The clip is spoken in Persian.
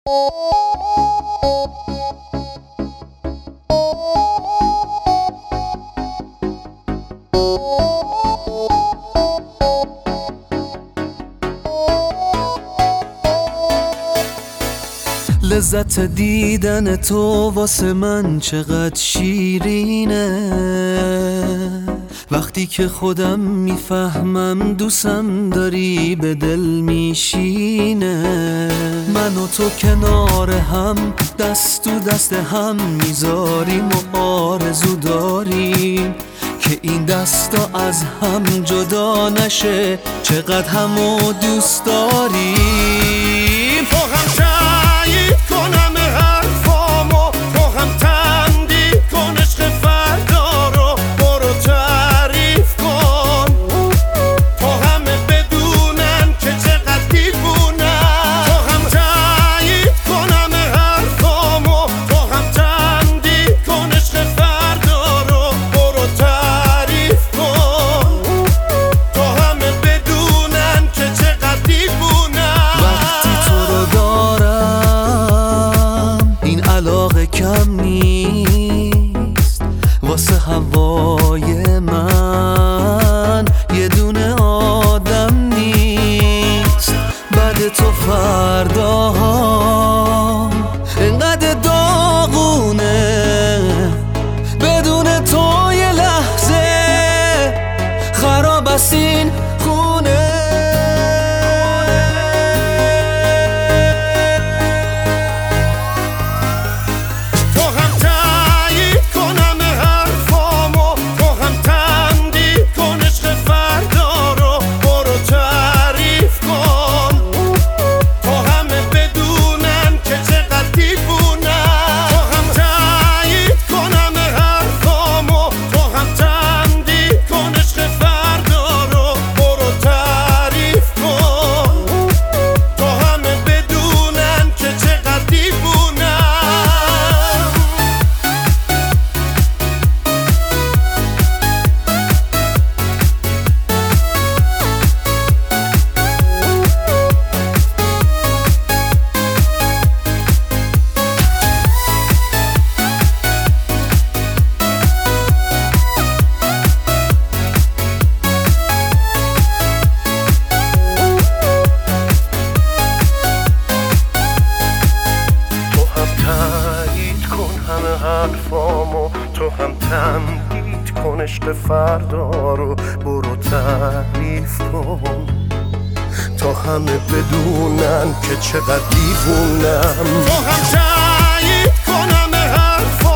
لذت دیدن تو واسه من چقدر شیرینه، وقتی که خودم میفهمم دوستم داری به دل میشینه. من و تو کنار هم دست تو دست هم میذاریم و آرزو داریم که این دستا از هم جدا نشه، چقدر همو دوست داریم. تو هم تایید کن همه حرفامو، تو هم تمدید کن عشق فردا رو، برو تعریف کن تو همه بدونن که چقدر دیوونم. تو هم تایید کن همه حرفامو، تو هم تمدید کن عشق فردا رو، برو تعریف کن تو همه بدونن که چقدر دیوونم. وقتی تو رو دارم این علاقه کم نیست، واسه هوای من یه دونه آدم نیست. بعد تو فرداها انقدر داغونه، بدون تو یه لحظه خراب است این خونه. تو هم تایید کن همه حرفامو، تو هم تمدید کن عشق فردا رو، برو تعریف کن تو همه بدونن که چقدر دیوونم. تو هم تایید کن همه حرفامو، تو هم تمدید کن عشق فردا رو، برو تعریف کن تو همه بدونن که چقدر دیوونم. تو هم تمدید کن عشق فردا رو، برو تعریف کن تا همه بدونن که چقدر دیوونم. تو هم تایید کن همه حرفامو،